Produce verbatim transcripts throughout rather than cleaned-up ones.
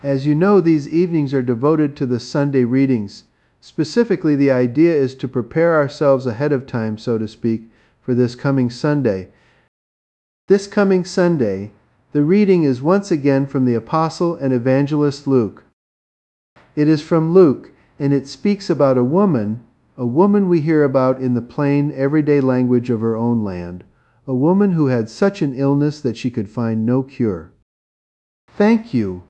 As you know, these evenings are devoted to the Sunday readings. Specifically, the idea is to prepare ourselves ahead of time, so to speak, for this coming Sunday. This coming Sunday, the reading is once again from the Apostle and Evangelist Luke. It is from Luke, and it speaks about a woman, a woman we hear about in the plain, everyday language of her own land, a woman who had such an illness that she could find no cure. Thank you.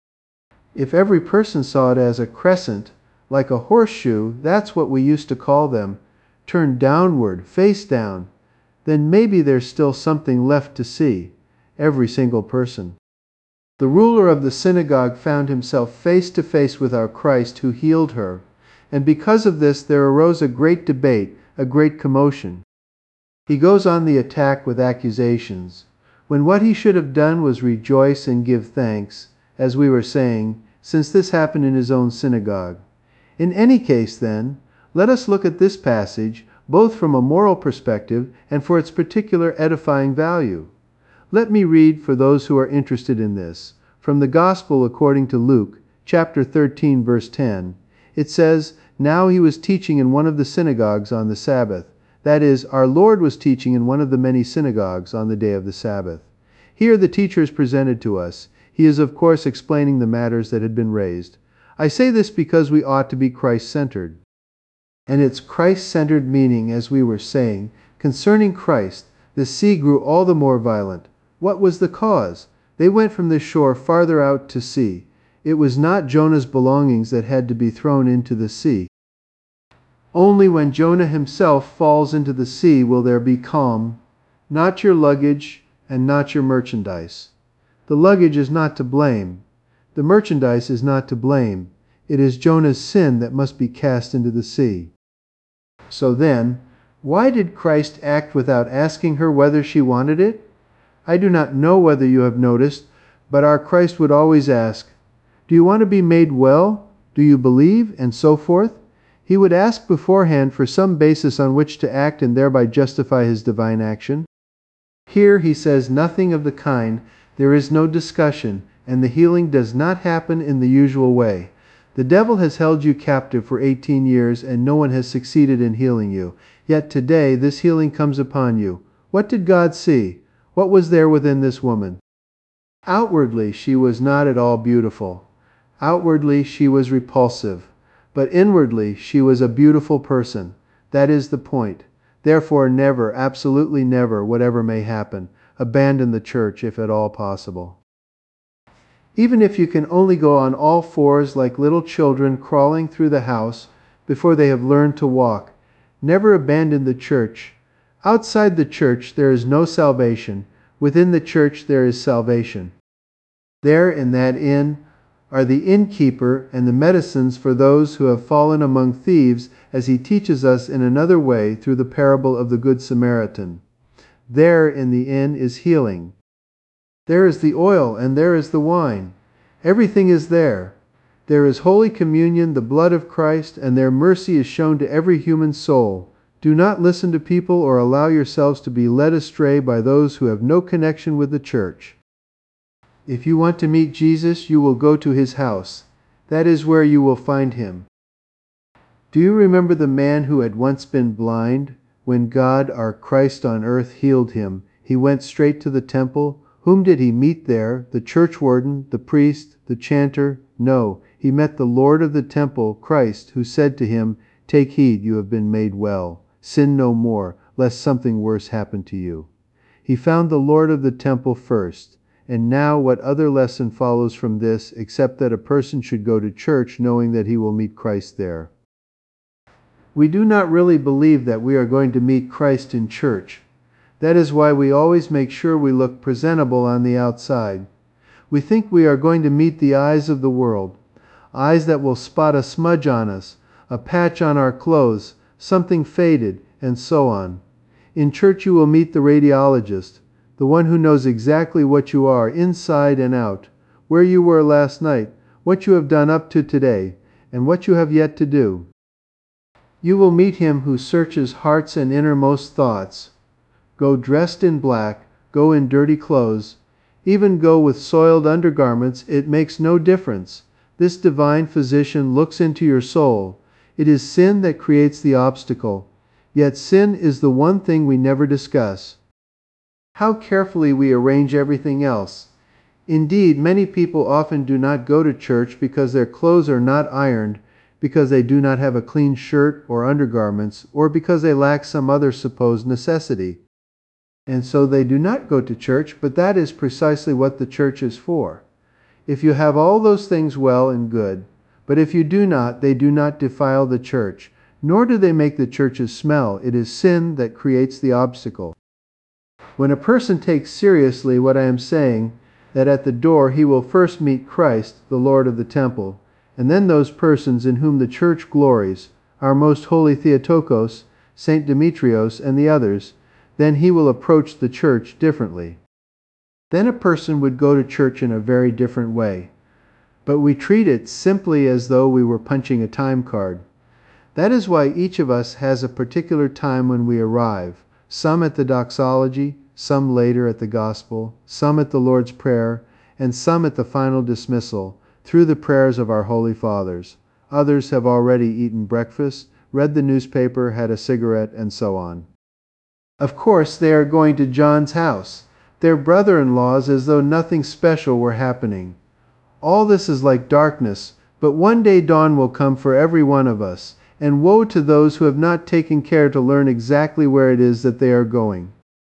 If every person saw it as a crescent, like a horseshoe, that's what we used to call them, turned downward, face down, then maybe there's still something left to see, every single person. The ruler of the synagogue found himself face to face with our Christ who healed her, and because of this there arose a great debate, a great commotion. He goes on the attack with accusations, when what he should have done was rejoice and give thanks, as we were saying, since this happened in his own synagogue. In any case, then, let us look at this passage both from a moral perspective and for its particular edifying value. Let me read, for those who are interested in this, from the Gospel according to Luke, chapter thirteen, verse ten. It says, "Now he was teaching in one of the synagogues on the Sabbath." That is, our Lord was teaching in one of the many synagogues on the day of the Sabbath. Here the teacher is presented to us. He is, of course, explaining the matters that had been raised. I say this because we ought to be Christ-centered. And its Christ-centered meaning, as we were saying, concerning Christ, the sea grew all the more violent. What was the cause? They went from the shore farther out to sea. It was not Jonah's belongings that had to be thrown into the sea. Only when Jonah himself falls into the sea will there be calm, not your luggage and not your merchandise. The luggage is not to blame. The merchandise is not to blame. It is Jonah's sin that must be cast into the sea. So then, why did Christ act without asking her whether she wanted it? I do not know whether you have noticed, but our Christ would always ask, "Do you want to be made well? Do you believe?" and so forth. He would ask beforehand for some basis on which to act and thereby justify his divine action. Here he says nothing of the kind. There is no discussion, and the healing does not happen in the usual way. The devil has held you captive for eighteen years, and no one has succeeded in healing you. Yet today this healing comes upon you. What did God see? What was there within this woman? Outwardly she was not at all beautiful. Outwardly she was repulsive. But inwardly she was a beautiful person. That is the point. Therefore never, absolutely never, whatever may happen, abandon the church if at all possible. Even if you can only go on all fours like little children crawling through the house before they have learned to walk, never abandon the church. Outside the church there is no salvation. Within the church there is salvation. There in that inn are the innkeeper and the medicines for those who have fallen among thieves, as he teaches us in another way through the parable of the Good Samaritan. There in the inn is healing. There is the oil and there is the wine. Everything is there. There is Holy Communion, the blood of Christ, and their mercy is shown to every human soul. Do not listen to people or allow yourselves to be led astray by those who have no connection with the church. If you want to meet Jesus, you will go to his house. That is where you will find him. Do you remember the man who had once been blind? When God, our Christ on earth, healed him, he went straight to the temple. Whom did he meet there? The church warden, the priest, the chanter? No, he met the Lord of the temple, Christ, who said to him, "Take heed, you have been made well. Sin no more, lest something worse happen to you." He found the Lord of the temple first. And now what other lesson follows from this, except that a person should go to church knowing that he will meet Christ there? We do not really believe that we are going to meet Christ in church. That is why we always make sure we look presentable on the outside. We think we are going to meet the eyes of the world, eyes that will spot a smudge on us, a patch on our clothes, something faded, and so on. In church you will meet the radiologist, the one who knows exactly what you are, inside and out, where you were last night, what you have done up to today, and what you have yet to do. You will meet him who searches hearts and innermost thoughts. Go dressed in black, go in dirty clothes. Even go with soiled undergarments, it makes no difference. This divine physician looks into your soul. It is sin that creates the obstacle. Yet sin is the one thing we never discuss. How carefully we arrange everything else. Indeed, many people often do not go to church because their clothes are not ironed, because they do not have a clean shirt or undergarments, or because they lack some other supposed necessity. And so they do not go to church, but that is precisely what the church is for. If you have all those things well and good, but if you do not, they do not defile the church, nor do they make the churches smell. It is sin that creates the obstacle. When a person takes seriously what I am saying, that at the door he will first meet Christ, the Lord of the temple, and then those persons in whom the church glories, our most holy Theotokos, Saint Demetrios, and the others, then he will approach the church differently. Then a person would go to church in a very different way. But we treat it simply as though we were punching a time card. That is why each of us has a particular time when we arrive, some at the doxology, some later at the gospel, some at the Lord's Prayer, and some at the final dismissal, through the prayers of our Holy Fathers. Others have already eaten breakfast, read the newspaper, had a cigarette, and so on. Of course, they are going to John's house, their brother-in-law's, as though nothing special were happening. All this is like darkness, but one day dawn will come for every one of us, and woe to those who have not taken care to learn exactly where it is that they are going.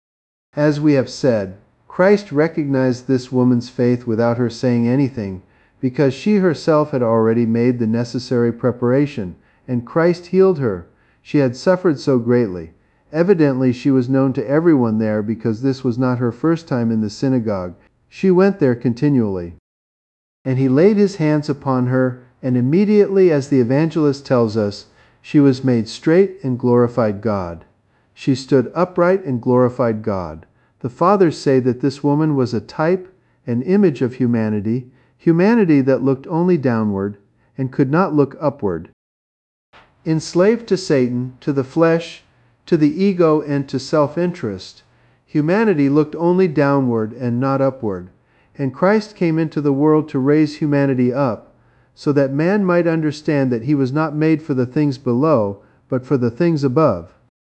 As we have said, Christ recognized this woman's faith without her saying anything, because she herself had already made the necessary preparation, and Christ healed her. She had suffered so greatly. Evidently she was known to everyone there, because this was not her first time in the synagogue. She went there continually. And he laid his hands upon her, and immediately, as the evangelist tells us, she was made straight and glorified God. She stood upright and glorified God. The Fathers say that this woman was a type, an image of humanity, humanity that looked only downward and could not look upward. Enslaved to Satan, to the flesh, to the ego, and to self-interest, humanity looked only downward and not upward. And Christ came into the world to raise humanity up, so that man might understand that he was not made for the things below, but for the things above,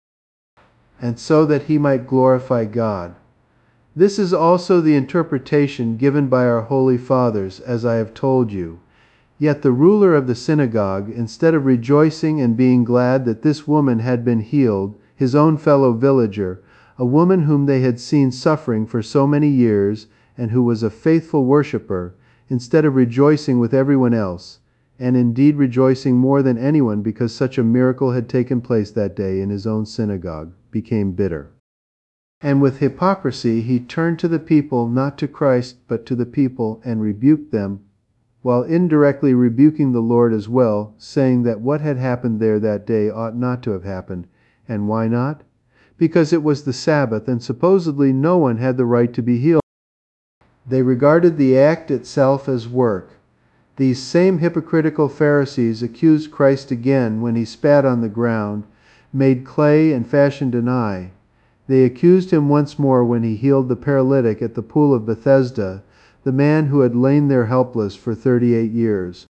and so that he might glorify God. This is also the interpretation given by our Holy Fathers, as I have told you. Yet the ruler of the synagogue, instead of rejoicing and being glad that this woman had been healed, his own fellow villager, a woman whom they had seen suffering for so many years, and who was a faithful worshipper, instead of rejoicing with everyone else, and indeed rejoicing more than anyone because such a miracle had taken place that day in his own synagogue, became bitter. And with hypocrisy he turned to the people, not to Christ, but to the people, and rebuked them, while indirectly rebuking the Lord as well, saying that what had happened there that day ought not to have happened. And why not? Because it was the Sabbath, and supposedly no one had the right to be healed. They regarded the act itself as work. These same hypocritical Pharisees accused Christ again when he spat on the ground, made clay, and fashioned an eye. They accused him once more when he healed the paralytic at the pool of Bethesda, the man who had lain there helpless for thirty-eight years.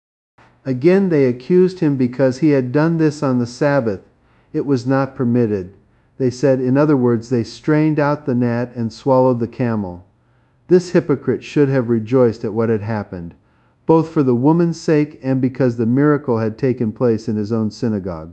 Again they accused him because he had done this on the Sabbath. It was not permitted. They said, in other words, they strained out the gnat and swallowed the camel. This hypocrite should have rejoiced at what had happened, both for the woman's sake and because the miracle had taken place in his own synagogue.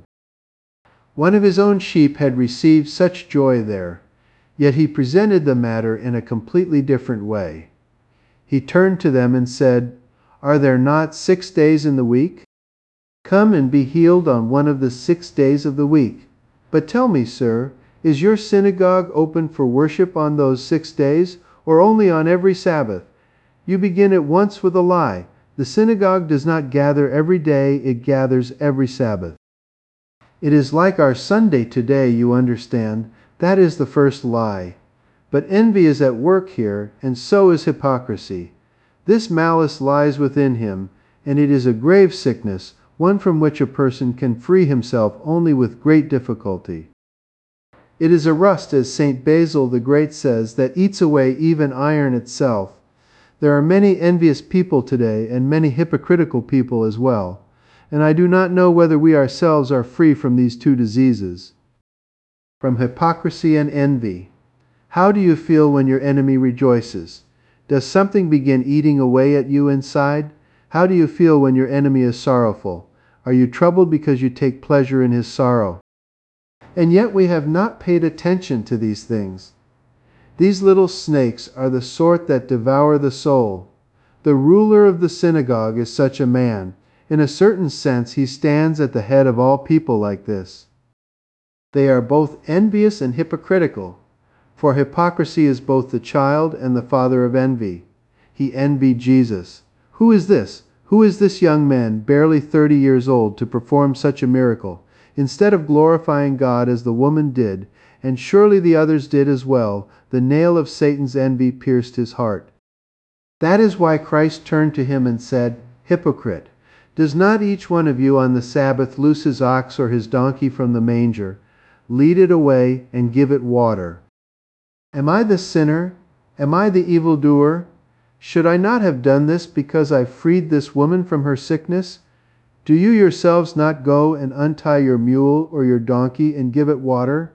One of his own sheep had received such joy there, yet he presented the matter in a completely different way. He turned to them and said, "Are there not six days in the week? Come and be healed on one of the six days of the week. But tell me, sir, is your synagogue open for worship on those six days, or only on every Sabbath? You begin at once with a lie. The synagogue does not gather every day, it gathers every Sabbath." It is like our Sunday today, you understand. That is the first lie. But envy is at work here, and so is hypocrisy. This malice lies within him, and it is a grave sickness, one from which a person can free himself only with great difficulty. It is a rust, as Saint Basil the Great says, that eats away even iron itself. There are many envious people today, and many hypocritical people as well, and I do not know whether we ourselves are free from these two diseases. From hypocrisy and envy. How do you feel when your enemy rejoices? Does something begin eating away at you inside? How do you feel when your enemy is sorrowful? Are you troubled because you take pleasure in his sorrow? And yet we have not paid attention to these things. These little snakes are the sort that devour the soul. The ruler of the synagogue is such a man. In a certain sense, he stands at the head of all people like this. They are both envious and hypocritical, for hypocrisy is both the child and the father of envy. He envied Jesus. Who is this? Who is this young man, barely thirty years old, to perform such a miracle? Instead of glorifying God as the woman did, and surely the others did as well, the nail of Satan's envy pierced his heart. That is why Christ turned to him and said, "Hypocrite, does not each one of you on the Sabbath loose his ox or his donkey from the manger, lead it away, and give it water? Am I the sinner? Am I the evildoer? Should I not have done this because I freed this woman from her sickness? Do you yourselves not go and untie your mule or your donkey and give it water?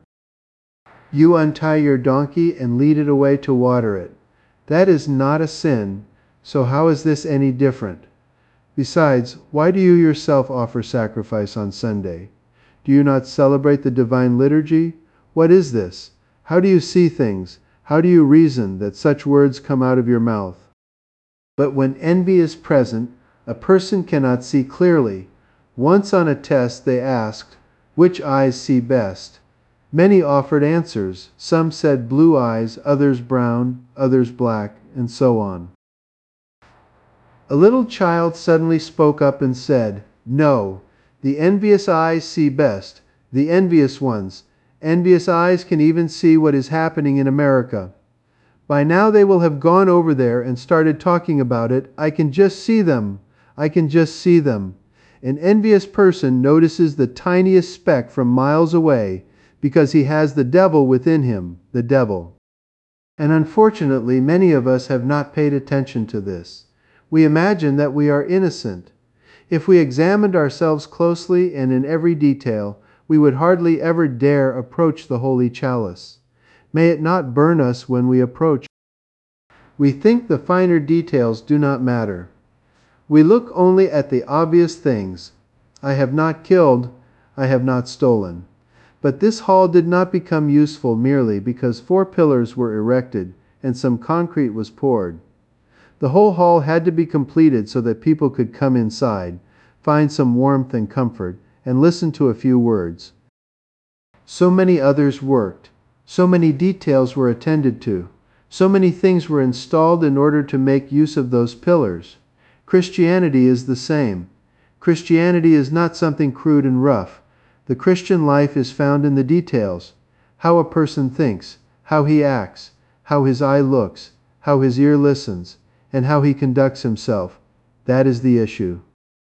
You untie your donkey and lead it away to water it. That is not a sin, so how is this any different? Besides, why do you yourself offer sacrifice on Sunday? Do you not celebrate the divine liturgy? What is this? How do you see things? How do you reason that such words come out of your mouth? But when envy is present, a person cannot see clearly. Once on a test they asked, which eyes see best? Many offered answers. Some said blue eyes, others brown, others black, and so on. A little child suddenly spoke up and said, "No, the envious eyes see best, the envious ones. Envious eyes can even see what is happening in America. By now they will have gone over there and started talking about it. I can just see them. I can just see them." An envious person notices the tiniest speck from miles away because he has the devil within him, the devil. And unfortunately, many of us have not paid attention to this. We imagine that we are innocent. If we examined ourselves closely and in every detail, we would hardly ever dare approach the holy chalice. May it not burn us when we approach. We think the finer details do not matter. We look only at the obvious things. I have not killed, I have not stolen. But this hall did not become useful merely because four pillars were erected and some concrete was poured. The whole hall had to be completed so that people could come inside, find some warmth and comfort, and listen to a few words. So many others worked. So many details were attended to. So many things were installed in order to make use of those pillars. Christianity is the same. Christianity is not something crude and rough. The Christian life is found in the details. How a person thinks, how he acts, how his eye looks, how his ear listens, and how he conducts himself. That is the issue.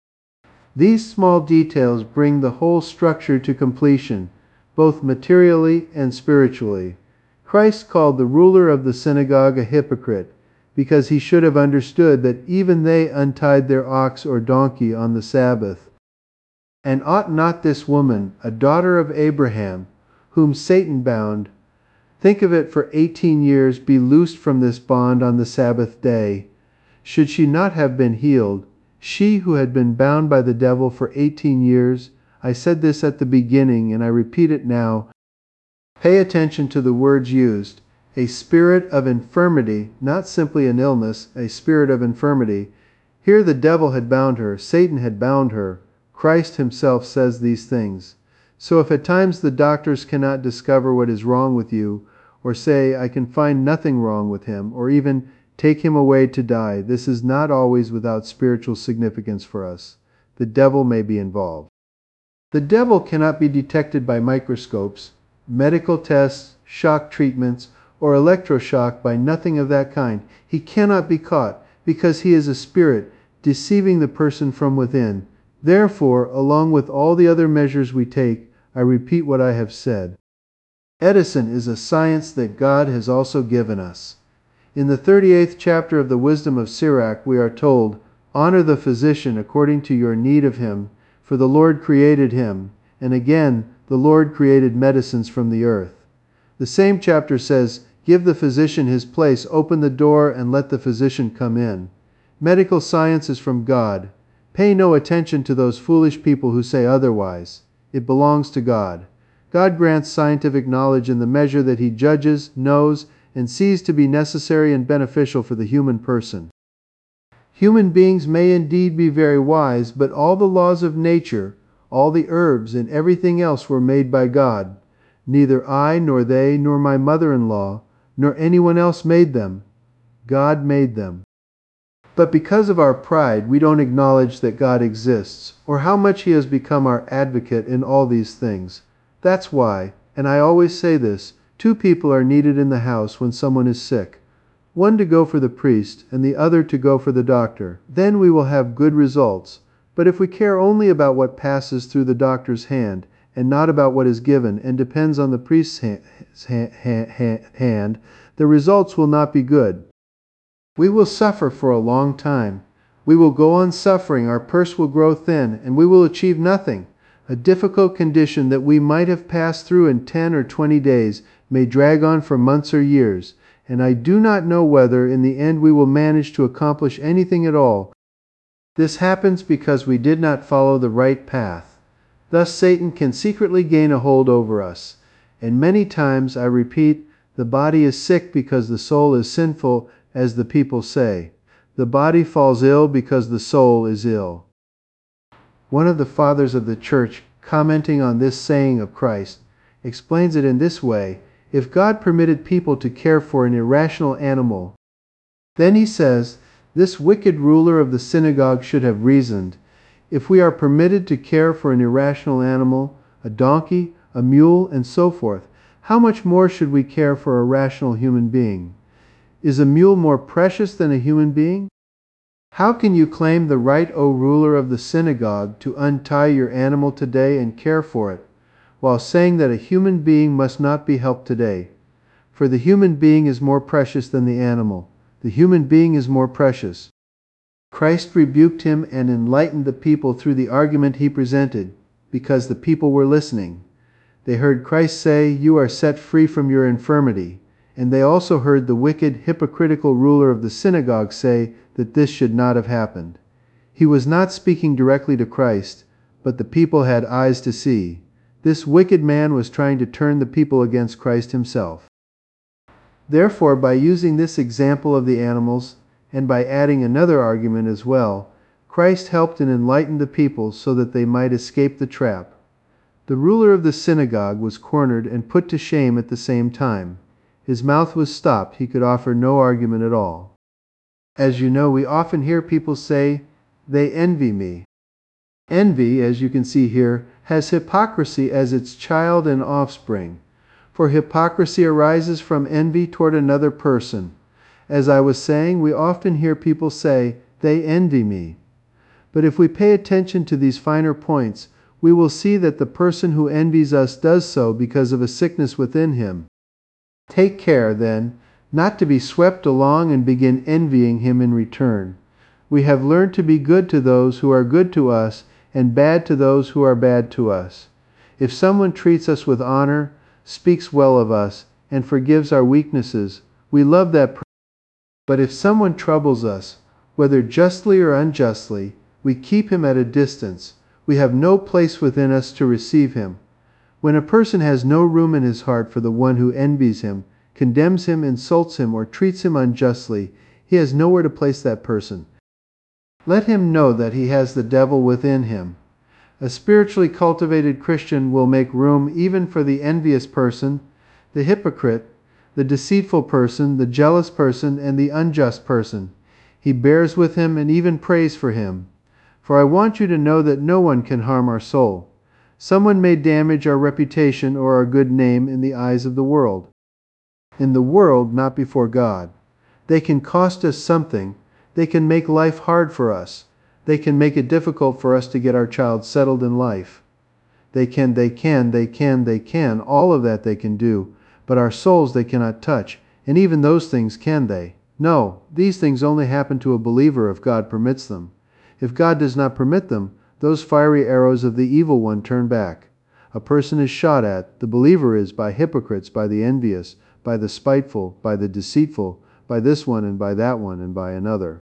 These small details bring the whole structure to completion, both materially and spiritually. Christ called the ruler of the synagogue a hypocrite, because he should have understood that even they untied their ox or donkey on the Sabbath. And ought not this woman, a daughter of Abraham, whom Satan bound, think of it, for eighteen years, be loosed from this bond on the Sabbath day? Should she not have been healed? She who had been bound by the devil for eighteen years? I said this at the beginning, and I repeat it now. Pay attention to the words used. A spirit of infirmity, not simply an illness, a spirit of infirmity. Here the devil had bound her, Satan had bound her. Christ himself says these things. So if at times the doctors cannot discover what is wrong with you, or say, I can find nothing wrong with him, or even take him away to die, this is not always without spiritual significance for us. The devil may be involved. The devil cannot be detected by microscopes, medical tests, shock treatments, or electroshock, by nothing of that kind. He cannot be caught, because he is a spirit, deceiving the person from within. Therefore, along with all the other measures we take, I repeat what I have said. Medicine is a science that God has also given us. In the thirty-eighth chapter of the Wisdom of Sirach, we are told, "Honor the physician according to your need of him, for the Lord created him." And again, the Lord created medicines from the earth. The same chapter says, "Give the physician his place, open the door, and let the physician come in." Medical science is from God. Pay no attention to those foolish people who say otherwise. It belongs to God. God grants scientific knowledge in the measure that He judges, knows, and sees to be necessary and beneficial for the human person. Human beings may indeed be very wise, but all the laws of nature, all the herbs and everything else were made by God. Neither I, nor they, nor my mother-in-law, nor anyone else made them. God made them. But because of our pride, we don't acknowledge that God exists, or how much He has become our advocate in all these things. That's why, and I always say this, two people are needed in the house when someone is sick. One to go for the priest, and the other to go for the doctor. Then we will have good results. But if we care only about what passes through the doctor's hand, and not about what is given and depends on the priest's hand, hand, the results will not be good. We will suffer for a long time. We will go on suffering, our purse will grow thin, and we will achieve nothing. A difficult condition that we might have passed through in ten or twenty days may drag on for months or years, and I do not know whether in the end we will manage to accomplish anything at all. This happens because we did not follow the right path. Thus Satan can secretly gain a hold over us. And many times, I repeat, the body is sick because the soul is sinful, as the people say. The body falls ill because the soul is ill. One of the fathers of the church, commenting on this saying of Christ, explains it in this way: if God permitted people to care for an irrational animal, then he says, this wicked ruler of the synagogue should have reasoned. If we are permitted to care for an irrational animal, a donkey, a mule, and so forth, how much more should we care for a rational human being? Is a mule more precious than a human being? How can you claim the right, O ruler of the synagogue, to untie your animal today and care for it, while saying that a human being must not be helped today? For the human being is more precious than the animal. The human being is more precious. Christ rebuked him and enlightened the people through the argument he presented, because the people were listening. They heard Christ say, "You are set free from your infirmity." And they also heard the wicked, hypocritical ruler of the synagogue say that this should not have happened. He was not speaking directly to Christ, but the people had eyes to see. This wicked man was trying to turn the people against Christ himself. Therefore, by using this example of the animals, and by adding another argument as well, Christ helped and enlightened the people so that they might escape the trap. The ruler of the synagogue was cornered and put to shame at the same time. His mouth was stopped. He could offer no argument at all. As you know, we often hear people say, "They envy me." Envy, as you can see here, has hypocrisy as its child and offspring. For hypocrisy arises from envy toward another person. As I was saying, we often hear people say, "They envy me." But if we pay attention to these finer points, we will see that the person who envies us does so because of a sickness within him. Take care, then, not to be swept along and begin envying him in return. We have learned to be good to those who are good to us and bad to those who are bad to us. If someone treats us with honor, speaks well of us, and forgives our weaknesses, we love that person. But if someone troubles us, whether justly or unjustly, we keep him at a distance. We have no place within us to receive him. When a person has no room in his heart for the one who envies him, condemns him, insults him, or treats him unjustly, he has nowhere to place that person. Let him know that he has the devil within him. A spiritually cultivated Christian will make room even for the envious person, the hypocrite, the deceitful person, the jealous person, and the unjust person. He bears with him and even prays for him. For I want you to know that no one can harm our soul. Someone may damage our reputation or our good name in the eyes of the world. In the world, not before God. They can cost us something. They can make life hard for us. They can make it difficult for us to get our child settled in life. They can, they can, they can, they can, all of that they can do, but our souls they cannot touch, and even those things can they? No, these things only happen to a believer if God permits them. If God does not permit them, those fiery arrows of the evil one turn back. A person is shot at, the believer is, by hypocrites, by the envious, by the spiteful, by the deceitful, by this one and by that one and by another.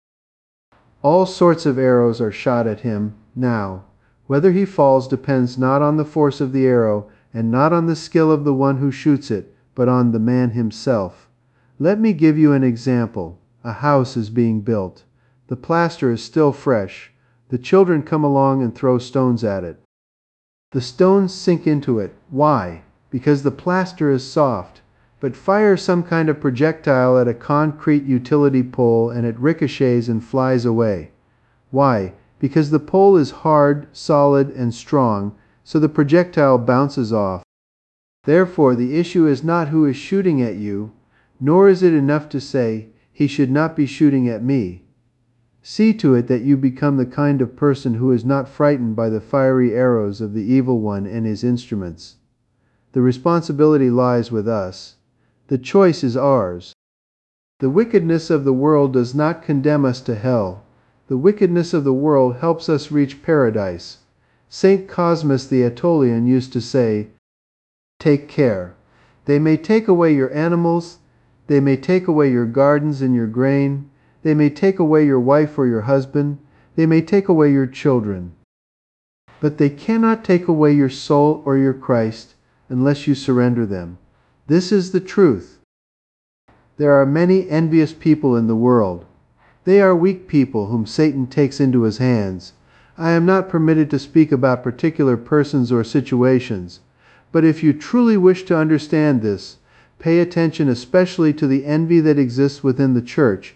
All sorts of arrows are shot at him now. Whether he falls depends not on the force of the arrow and not on the skill of the one who shoots it, but on the man himself. Let me give you an example. A house is being built. The plaster is still fresh. The children come along and throw stones at it. The stones sink into it. Why? Because the plaster is soft. But fire some kind of projectile at a concrete utility pole and it ricochets and flies away. Why? Because the pole is hard, solid, and strong, so the projectile bounces off. Therefore, the issue is not who is shooting at you, nor is it enough to say, he should not be shooting at me. See to it that you become the kind of person who is not frightened by the fiery arrows of the evil one and his instruments. The responsibility lies with us. The choice is ours. The wickedness of the world does not condemn us to hell. The wickedness of the world helps us reach paradise. Saint Cosmas the Aetolian used to say, "Take care. They may take away your animals, they may take away your gardens and your grain, they may take away your wife or your husband, they may take away your children. But they cannot take away your soul or your Christ unless you surrender them." This is the truth. There are many envious people in the world. They are weak people whom Satan takes into his hands. I am not permitted to speak about particular persons or situations, but if you truly wish to understand this, pay attention especially to the envy that exists within the church.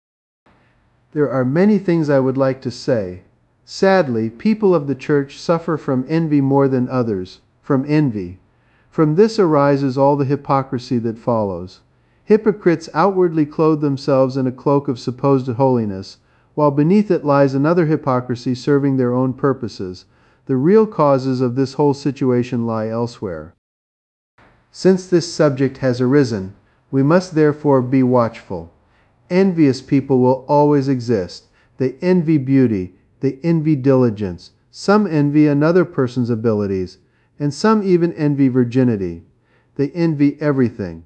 There are many things I would like to say. Sadly, people of the church suffer from envy more than others, from envy. From this arises all the hypocrisy that follows. Hypocrites outwardly clothe themselves in a cloak of supposed holiness, while beneath it lies another hypocrisy serving their own purposes. The real causes of this whole situation lie elsewhere. Since this subject has arisen, we must therefore be watchful. Envious people will always exist. They envy beauty, they envy diligence, some envy another person's abilities, and some even envy virginity. They envy everything.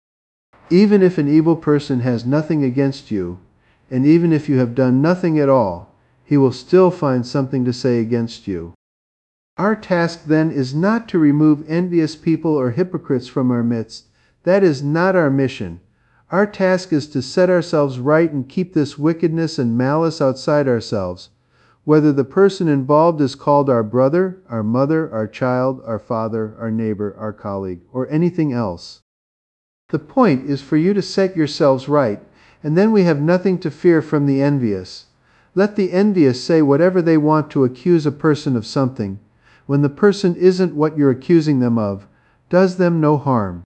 Even if an evil person has nothing against you, and even if you have done nothing at all, he will still find something to say against you. Our task then is not to remove envious people or hypocrites from our midst. That is not our mission. Our task is to set ourselves right and keep this wickedness and malice outside ourselves, whether the person involved is called our brother, our mother, our child, our father, our neighbor, our colleague, or anything else. The point is for you to set yourselves right, and then we have nothing to fear from the envious. Let the envious say whatever they want to accuse a person of something. When the person isn't what you're accusing them of, does them no harm.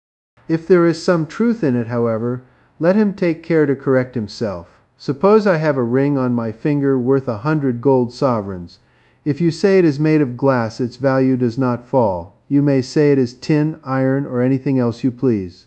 If there is some truth in it, however, let him take care to correct himself. Suppose I have a ring on my finger worth a hundred gold sovereigns. If you say it is made of glass, its value does not fall. You may say it is tin, iron, or anything else you please.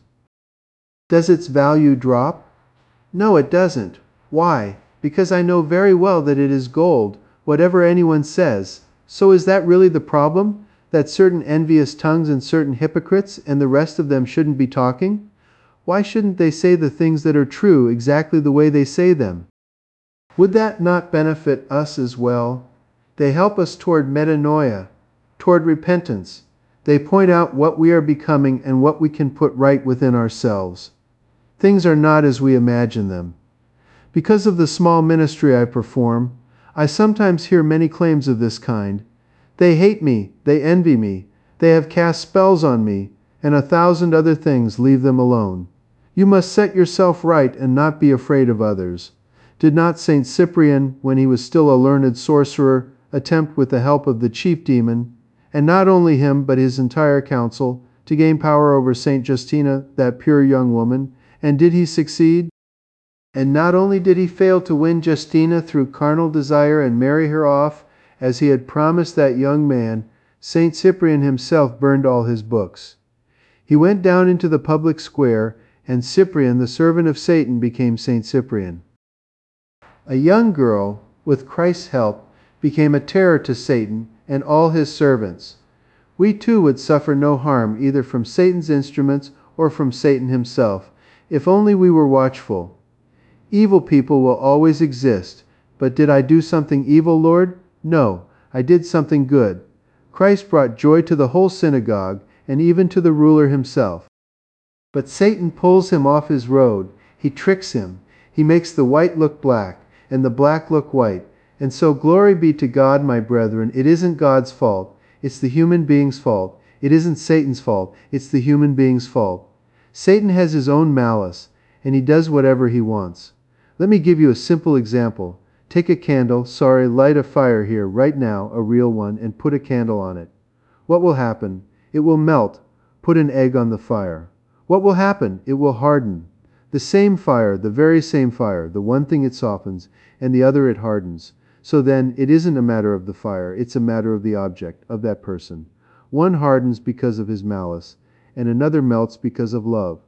Does its value drop? No, it doesn't. Why? Because I know very well that it is gold, whatever anyone says. So is that really the problem? That certain envious tongues and certain hypocrites and the rest of them shouldn't be talking? Why shouldn't they say the things that are true exactly the way they say them? Would that not benefit us as well? They help us toward metanoia, toward repentance. They point out what we are becoming and what we can put right within ourselves. Things are not as we imagine them. Because of the small ministry I perform, I sometimes hear many claims of this kind. They hate me, they envy me, they have cast spells on me, and a thousand other things. Leave them alone. You must set yourself right and not be afraid of others. Did not Saint Cyprian, when he was still a learned sorcerer, attempt with the help of the chief demon, and not only him but his entire council, to gain power over Saint Justina, that pure young woman? And did he succeed? And not only did he fail to win Justina through carnal desire and marry her off, as he had promised that young man, Saint Cyprian himself burned all his books. He went down into the public square, and Cyprian, the servant of Satan, became Saint Cyprian. A young girl, with Christ's help, became a terror to Satan and all his servants. We too would suffer no harm either from Satan's instruments or from Satan himself, if only we were watchful. Evil people will always exist, but did I do something evil, Lord? No, I did something good. Christ brought joy to the whole synagogue, and even to the ruler himself. But Satan pulls him off his road. He tricks him. He makes the white look black, and the black look white. And so glory be to God, my brethren, it isn't God's fault. It's the human being's fault. It isn't Satan's fault. It's the human being's fault. Satan has his own malice, and he does whatever he wants. Let me give you a simple example. Take a candle, sorry, light a fire here, right now, a real one, and put a candle on it. What will happen? It will melt. Put an egg on the fire. What will happen? It will harden. The same fire, the very same fire, the one thing it softens, and the other it hardens. So then, it isn't a matter of the fire, it's a matter of the object, of that person. One hardens because of his malice, and another melts because of love.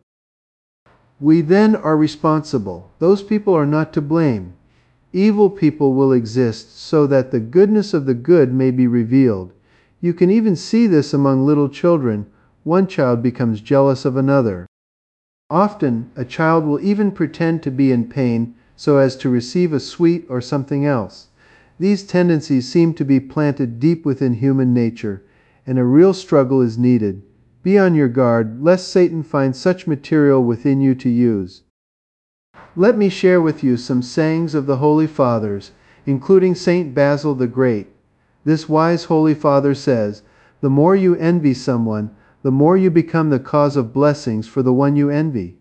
We then are responsible. Those people are not to blame. Evil people will exist so that the goodness of the good may be revealed. You can even see this among little children. One child becomes jealous of another. Often, a child will even pretend to be in pain so as to receive a sweet or something else. These tendencies seem to be planted deep within human nature, and a real struggle is needed. Be on your guard, lest Satan find such material within you to use. Let me share with you some sayings of the Holy Fathers, including Saint Basil the Great. This wise Holy Father says, "The more you envy someone, the more you become the cause of blessings for the one you envy."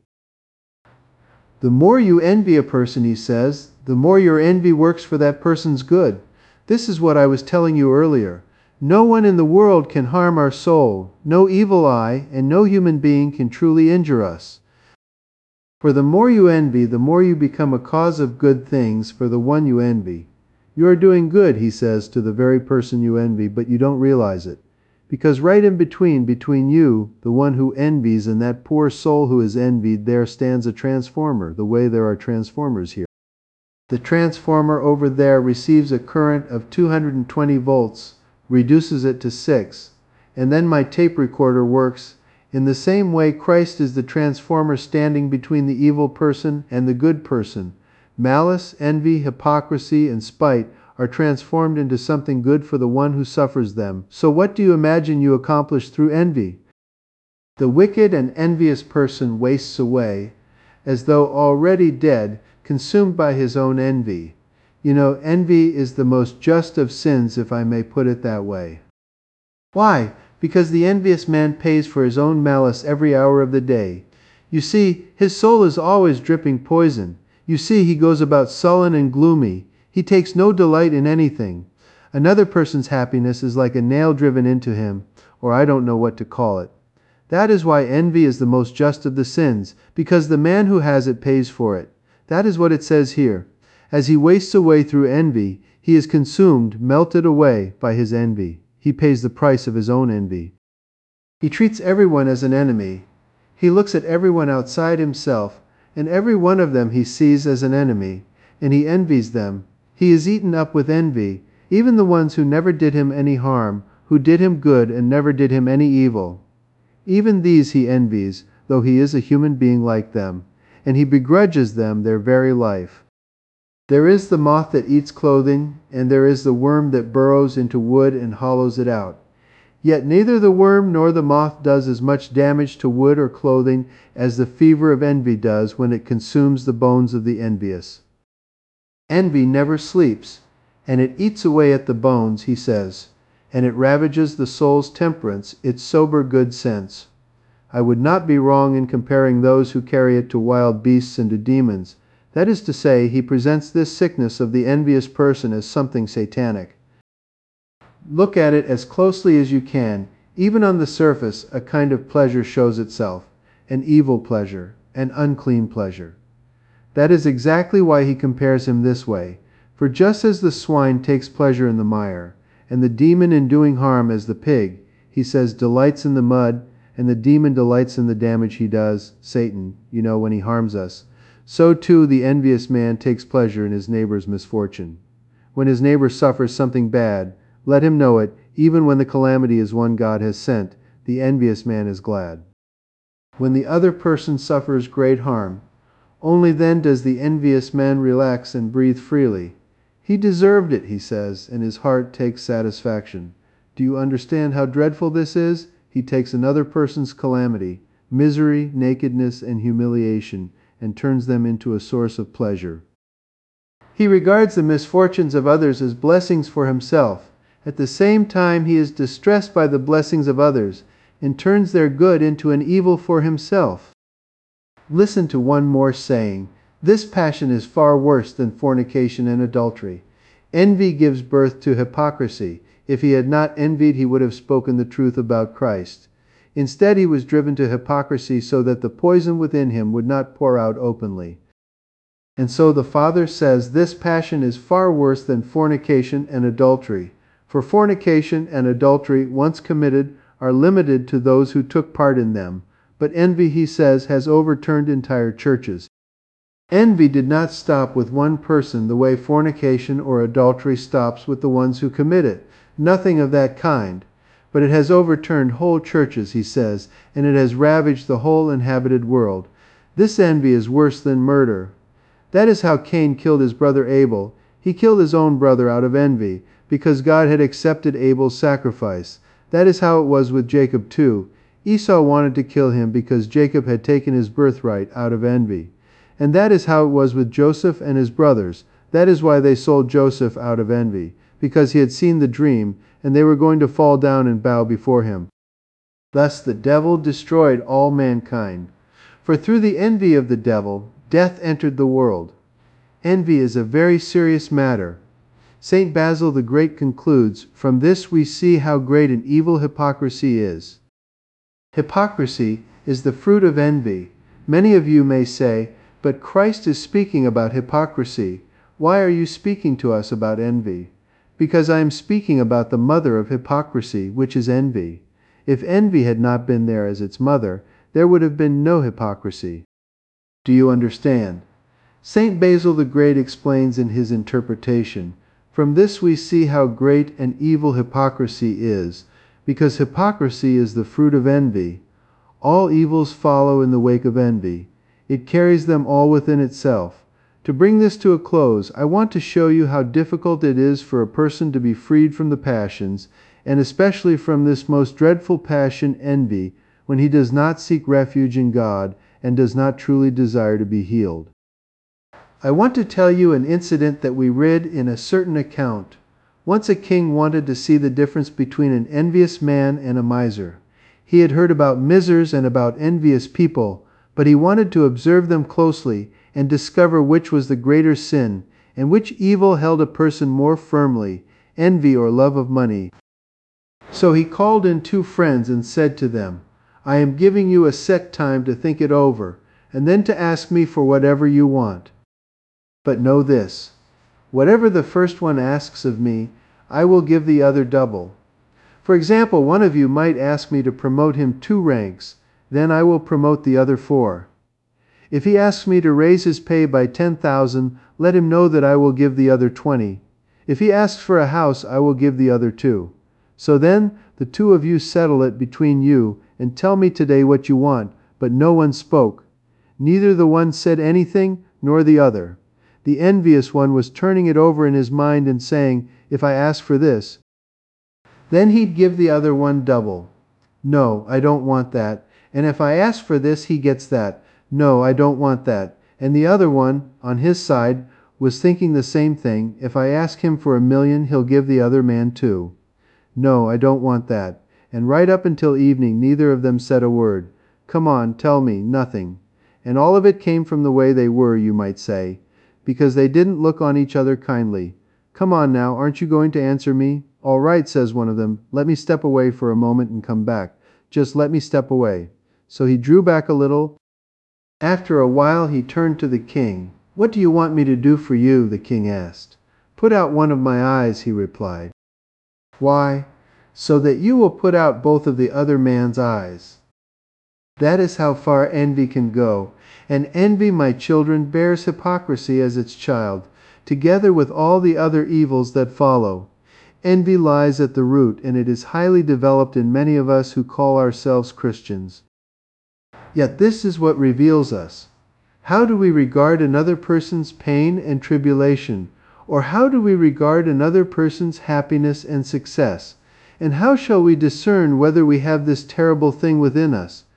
The more you envy a person, he says, the more your envy works for that person's good. This is what I was telling you earlier. No one in the world can harm our soul, no evil eye, and no human being can truly injure us. For the more you envy, the more you become a cause of good things for the one you envy. You are doing good, he says, to the very person you envy, but you don't realize it. Because right in between, between you, the one who envies, and that poor soul who is envied, there stands a transformer, the way there are transformers here. The transformer over there receives a current of two hundred twenty volts, reduces it to six, and then my tape recorder works. In the same way, Christ is the transformer standing between the evil person and the good person. Malice, envy, hypocrisy, and spite are transformed into something good for the one who suffers them. So what do you imagine you accomplish through envy? The wicked and envious person wastes away, as though already dead, consumed by his own envy. You know, envy is the most just of sins, if I may put it that way. Why? Because the envious man pays for his own malice every hour of the day. You see, his soul is always dripping poison. You see, he goes about sullen and gloomy. He takes no delight in anything. Another person's happiness is like a nail driven into him, or I don't know what to call it. That is why envy is the most just of the sins, because the man who has it pays for it. That is what it says here. As he wastes away through envy, he is consumed, melted away by his envy. He pays the price of his own envy. He treats everyone as an enemy. He looks at everyone outside himself, and every one of them he sees as an enemy, and he envies them. He is eaten up with envy, even the ones who never did him any harm, who did him good and never did him any evil. Even these he envies, though he is a human being like them, and he begrudges them their very life. There is the moth that eats clothing, and there is the worm that burrows into wood and hollows it out. Yet neither the worm nor the moth does as much damage to wood or clothing as the fever of envy does when it consumes the bones of the envious. Envy never sleeps, and it eats away at the bones, he says, and it ravages the soul's temperance, its sober good sense. I would not be wrong in comparing those who carry it to wild beasts and to demons. That is to say, he presents this sickness of the envious person as something satanic. Look at it as closely as you can. Even on the surface, a kind of pleasure shows itself, an evil pleasure, an unclean pleasure. That is exactly why he compares him this way. For just as the swine takes pleasure in the mire, and the demon in doing harm as the pig, he says, delights in the mud, and the demon delights in the damage he does, Satan, you know, when he harms us. So too the envious man takes pleasure in his neighbor's misfortune. When his neighbor suffers something bad, let him know it, even when the calamity is one God has sent. The envious man is glad. When the other person suffers great harm, only then does the envious man relax and breathe freely. He deserved it, he says, and his heart takes satisfaction. Do you understand how dreadful this is? He takes another person's calamity, misery, nakedness, and humiliation, and turns them into a source of pleasure. He regards the misfortunes of others as blessings for himself. At the same time, he is distressed by the blessings of others, and turns their good into an evil for himself. Listen to one more saying. This passion is far worse than fornication and adultery. Envy gives birth to hypocrisy. If he had not envied, he would have spoken the truth about Christ. Instead, he was driven to hypocrisy so that the poison within him would not pour out openly. And so the Father says this passion is far worse than fornication and adultery. For fornication and adultery, once committed, are limited to those who took part in them. But envy, he says, has overturned entire churches. Envy did not stop with one person the way fornication or adultery stops with the ones who commit it. Nothing of that kind. But it has overturned whole churches, he says, and it has ravaged the whole inhabited world. This envy is worse than murder. That is how Cain killed his brother Abel. He killed his own brother out of envy, because God had accepted Abel's sacrifice. That is how it was with Jacob too. Esau wanted to kill him because Jacob had taken his birthright out of envy. And that is how it was with Joseph and his brothers. That is why they sold Joseph out of envy, because he had seen the dream, and they were going to fall down and bow before him. Thus the devil destroyed all mankind. For through the envy of the devil, death entered the world. Envy is a very serious matter. Saint Basil the Great concludes, "From this we see how great an evil hypocrisy is." Hypocrisy is the fruit of envy. Many of you may say, "But Christ is speaking about hypocrisy. Why are you speaking to us about envy?" Because I am speaking about the mother of hypocrisy, which is envy. If envy had not been there as its mother, there would have been no hypocrisy. Do you understand? Saint Basil the Great explains in his interpretation, "From this we see how great and evil hypocrisy is, because hypocrisy is the fruit of envy. All evils follow in the wake of envy. It carries them all within itself. To bring this to a close, I want to show you how difficult it is for a person to be freed from the passions, and especially from this most dreadful passion, envy, when he does not seek refuge in God and does not truly desire to be healed. I want to tell you an incident that we read in a certain account. Once a king wanted to see the difference between an envious man and a miser. He had heard about misers and about envious people, but he wanted to observe them closely and discover which was the greater sin, and which evil held a person more firmly, envy or love of money. So he called in two friends and said to them, "I am giving you a set time to think it over, and then to ask me for whatever you want. But know this, whatever the first one asks of me, I will give the other double. For example, one of you might ask me to promote him two ranks, then I will promote the other four. If he asks me to raise his pay by ten thousand, let him know that I will give the other twenty. If he asks for a house, I will give the other two. So then the two of you settle it between you, and tell me today what you want." But no one spoke. Neither the one said anything, nor the other. The envious one was turning it over in his mind and saying, "If I ask for this, then he'd give the other one double. No, I don't want that. And if I ask for this, he gets that. No, I don't want that." And the other one, on his side, was thinking the same thing. If I ask him for a million, he'll give the other man two. No, I don't want that. And right up until evening, neither of them said a word. Come on, tell me, nothing. And all of it came from the way they were, you might say, because they didn't look on each other kindly. "Come on now, aren't you going to answer me?" "All right," says one of them. "Let me step away for a moment and come back. Just let me step away." So he drew back a little. After a while he turned to the king. "What do you want me to do for you?" the king asked. "Put out one of my eyes," he replied. Why? So that you will put out both of the other man's eyes. That is how far envy can go. And envy, my children, bears hypocrisy as its child, together with all the other evils that follow. Envy lies at the root, and it is highly developed in many of us who call ourselves Christians. Yet this is what reveals us. How do we regard another person's pain and tribulation? Or how do we regard another person's happiness and success? And how shall we discern whether we have this terrible thing within us?